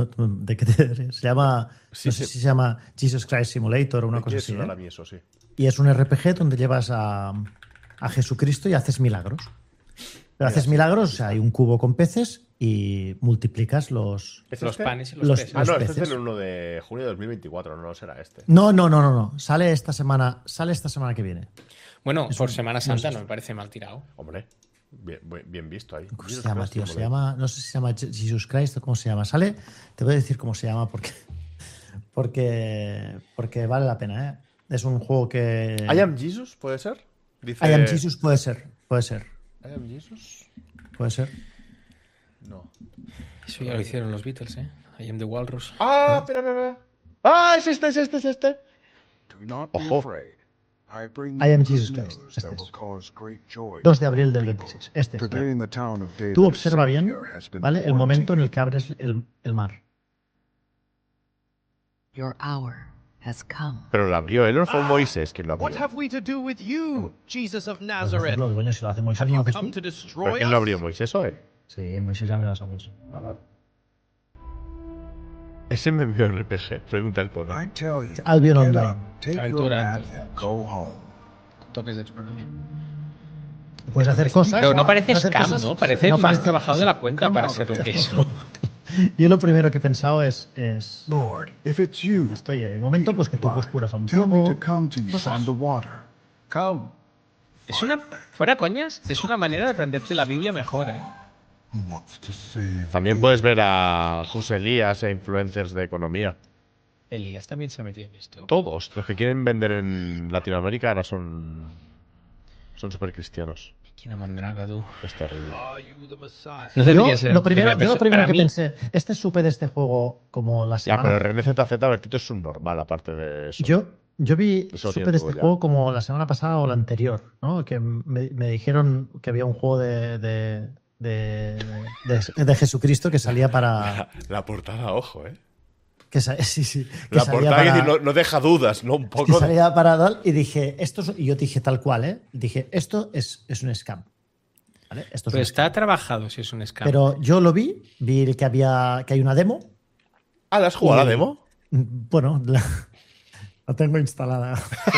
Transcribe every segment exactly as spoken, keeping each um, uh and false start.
no, ¿de qué te, se llama? Sí, no sí. sé si se llama Jesus Christ Simulator o una cosa así. ¿eh? A mí eso, sí. Y es un R P G donde llevas a, a Jesucristo y haces milagros. Pero Mira, haces sí, milagros, sí, o sea, sí. hay un cubo con peces y multiplicas los. ¿Es Los este? panes y los, Los- peces. Ah, no, este peces. es el uno de junio de dos mil veinticuatro, no será este. No, no, no, no, no. Sale esta semana, sale esta semana que viene. Bueno, Es por un- Semana no Santa sé. no me parece mal tirado. Hombre, bien, bien- bien visto ahí. ¿Cómo se Jesus llama, Christ tío? Se Simulator. llama, no sé si se llama Jesus Christ o cómo se llama. Sale, te voy a decir cómo se llama porque, porque, porque vale la pena, ¿eh? Es un juego que. I am Jesus, ¿puede ser? Dice... I am Jesus puede ser, puede ser, I am Jesus. puede ser. No. Eso ya lo hicieron los Beatles, ¿eh? I am the Walrus. Ah, espera, espera, espera. Ah, es este, es este, es este. Do not be Ojo. afraid. I bring I am you Jesus good Christ. news Este that es. will cause great joy dos de to abril the del people. veintiséis. Este. Today in the town of David, Tú a observa bien, Savior has been ¿vale? El born momento to en you. el que abres el, el mar. Your hour has come. Pero lo abrió él, no fue Moisés quien lo What abrió. have we to do with you, Jesus of Por Nazareth? ejemplo, coño, si lo hace Moisés, Have you ¿no? come to ¿Pero destroy quién lo us? abrió? ¿Moisés o él? Sí, Moisés ya me las amos. Ese me envió el R P G, pregunta el pueblo. I tell you, Albion get Online. up, take your Altura. mat and go home. Toques de exploración. Puedes hacer cosas. Pero no parece hacer scam, cosas- ¿no? Parece no más parece- trabajado de la cuenta para ser lo que es. Yo lo primero que he pensado es. es Lord, if it's you, estoy en el momento pues que tú pues curas a un tell me tipo. to come to you on the water. Come. Es una. Fuera coñas, es una manera de aprenderte la Biblia mejor, ¿eh? Who wants to save? También puedes ver a José Elías e influencers de economía. Elías también se ha metido en esto. Todos los que quieren vender en Latinoamérica ahora son son súper cristianos. ¿Quién mandraga, tú? Es terrible. Are you the Messiah? No Yo, debería ser. lo primero, primera yo lo persona. primero Para que mí, pensé, este supe de este juego como la Ya, semana. pero René Z Z Bertito es un normal aparte de eso. Yo, yo vi, Eso supe tiene de todo este ya. juego como la semana pasada o la anterior, ¿no? Que me, me dijeron que había un juego de, de, de, de- de Jesucristo que salía para. La portada, ojo, eh. Que sa- sí, sí, que La salía portada para, que no, no deja dudas, ¿no? Un que poco. de- salía para tal, y dije, esto es- y yo dije tal cual, ¿eh? Dije, esto es, es un scam. ¿Vale? Esto es Pero un está scam. trabajado si es un scam. Pero yo lo vi, vi que había que hay una demo. Ah, ¿la has jugado Y- la demo? Bueno, la, la tengo instalada.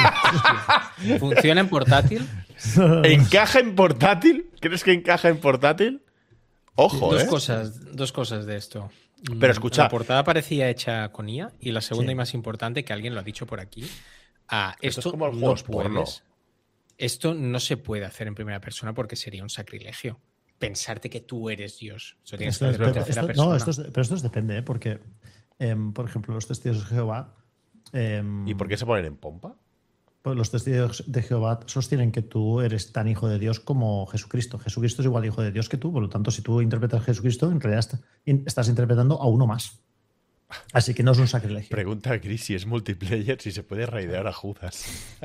¿Funciona en portátil? ¿Encaja en portátil? ¿Crees que encaja en portátil? Ojo, dos eh. cosas, dos cosas de esto. Pero escucha. La portada parecía hecha con I A y la segunda Sí. y más importante, que alguien lo ha dicho por aquí. Ah, Esto esto es como los no juegos porno. puedes- Esto no se puede hacer en primera persona porque sería un sacrilegio. Pensarte que tú eres Dios. Eso tienes Esto que es- hacerlo en pero tercera esto- persona. no, esto es- pero esto es depende, ¿eh? Porque, em, por ejemplo, los testigos de Jehová. em, ¿Y por qué se ponen en pompa? pues los testigos de Jehová sostienen que tú eres tan hijo de Dios como Jesucristo. Jesucristo es igual hijo de Dios que tú, por lo tanto, si tú interpretas a Jesucristo, en realidad está- in- estás interpretando a uno más. Así que no es un sacrilegio. Pregunta a Chris si es multiplayer, si se puede raidear a Judas.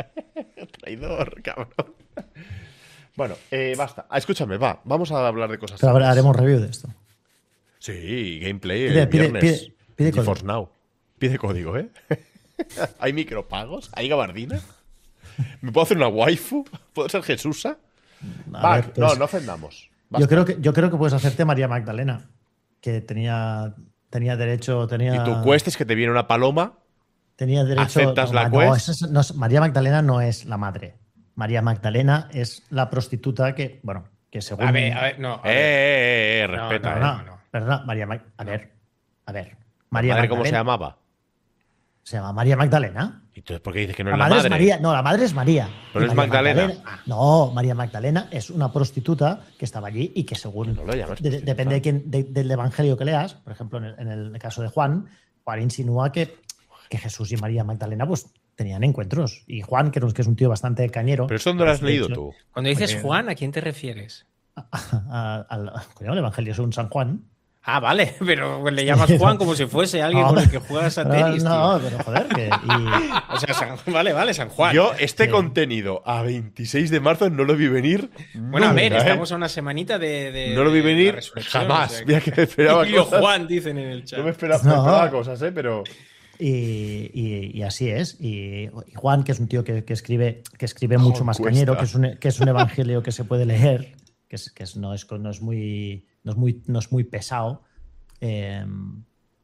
Traidor, cabrón. Bueno, eh, basta. Ah, escúchame, va. Vamos a hablar de cosas Pero serias. haremos review de esto. Sí, gameplay Pide- el pide- viernes. pide- pide GeForce código. Now. Pide código, ¿eh? ¿Hay micropagos? ¿Hay gabardina? ¿Me puedo hacer una waifu? ¿Puedo ser Jesusa? A Va, ver, no, pues, no ofendamos. yo, Basta. creo que, yo creo que puedes hacerte María Magdalena, que tenía, tenía derecho. Tenía, Y tu quest es que te viene una paloma. Tenía derecho. ¿Aceptas no, la no, quest? esa es- no es- María Magdalena no es la madre. María Magdalena es la prostituta que, bueno, que según. A ver, a ver, no. a Eh, ver. eh, eh, eh, No, respeta, no, ¿eh? Perdona, no. perdona, María Mag- A ver, a ver. María Madre, Magdalena. ¿cómo se llamaba? Se llama María Magdalena. ¿Y entonces por qué dices que no La es la madre, madre? es María. No, la madre es María. ¿Pero Y es María Magdalena? No, María Magdalena es una prostituta que estaba allí y que según. No lo llamas de- prostituta. depende de quién, de- del evangelio que leas. Por ejemplo, en el, en el caso de Juan, Juan insinúa que, que Jesús y María Magdalena pues tenían encuentros. Y Juan, que es, que es un tío bastante cañero. Pero eso dónde lo has de leído hecho, tú. Cuando dices Porque- Juan, ¿a quién te refieres? a- al- coño, el evangelio es un San Juan. Ah, vale, pero le llamas Juan como si fuese alguien No, con el que juegas a no, tenis, no, tío. pero joder, que. y- O sea, San- vale, vale, San Juan. Yo, este Sí. contenido a veintiséis de marzo no lo vi venir. Bueno, a ver, nunca, ¿eh? estamos a una semanita de, de- No lo vi de la venir resurrección, jamás. o sea, Mira que me esperaba Tío cosas. Juan, dicen en el chat. No me esperaba, No. me esperaba cosas, ¿eh? Pero. Y, y- y así es. Y, y Juan, que es un tío que, que escribe, que escribe mucho más cuesta. cañero, que es, un, que es un evangelio que se puede leer, que, es, que es- no, es, no, es muy, no, es muy, no es muy pesado. eh,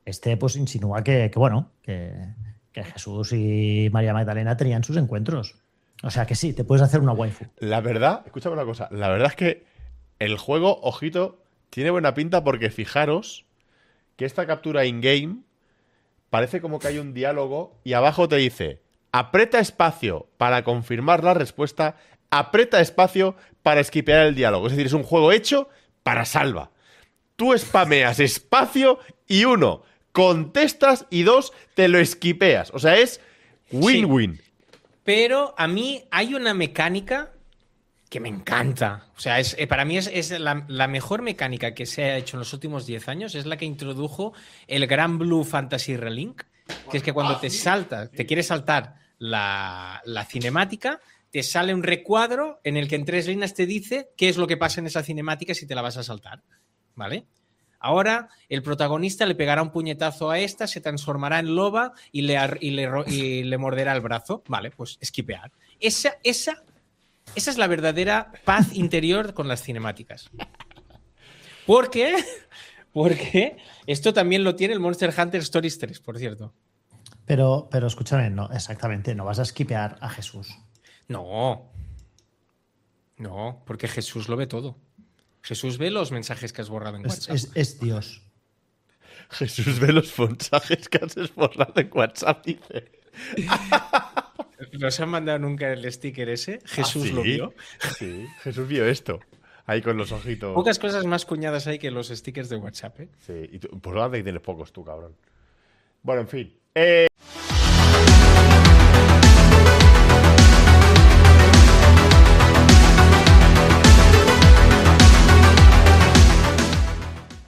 este pues insinúa que, que bueno, que, que Jesús y María Magdalena tenían sus encuentros. O sea que sí, te puedes hacer una waifu. La verdad, escúchame una cosa, la verdad es que el juego, ojito, tiene buena pinta porque fijaros que esta captura in-game parece como que hay un diálogo y abajo te dice, aprieta espacio para confirmar la respuesta, aprieta espacio para esquipear el diálogo. Es decir, es un juego hecho para salva. Tú spameas espacio y uno, contestas y dos, te lo esquipeas. O sea, es win-win. Sí. Pero a mí hay una mecánica que me encanta. O sea, es, eh, para mí es, es la, la mejor mecánica que se ha hecho en los últimos diez años. Es la que introdujo el Gran Blue Fantasy Relink. Que es que cuando te saltas, te quieres saltar la, la cinemática, te sale un recuadro en el que en tres líneas te dice qué es lo que pasa en esa cinemática si te la vas a saltar. ¿Vale? Ahora el protagonista le pegará un puñetazo a esta, se transformará en loba y le, y le, y le morderá el brazo. Vale, pues esquipear. Esa, esa, esa es la verdadera paz interior con las cinemáticas. ¿Por qué? Porque esto también lo tiene el Monster Hunter Stories tres, por cierto. Pero, pero escúchame, no, exactamente, no vas a esquipear a Jesús. No. No, porque Jesús lo ve todo. Jesús ve los mensajes que has borrado en Es, WhatsApp. es, es Dios. Jesús ve los mensajes que has borrado en WhatsApp, dice. ¿No se han mandado nunca el sticker ese? Jesús ¿Ah, sí? lo vio. Sí, Jesús vio esto. Ahí con los ojitos. Pocas cosas más cuñadas hay que los stickers de WhatsApp, ¿eh? Sí, y tú, pues ahora que tienes pocos tú, cabrón. Bueno, en fin. Eh,